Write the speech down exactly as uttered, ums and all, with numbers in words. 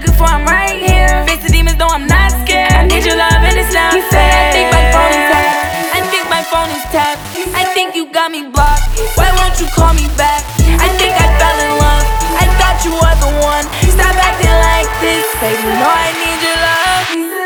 looking for, I'm right here. Face the demons, though I'm not scared. I need your love and it's not fair. I think my phone is tapped. I think my phone is tapped. I think you got me blocked. Why won't you call me back? I think I fell in love. I thought you were the one. Stop acting like this, baby. You know I need your love.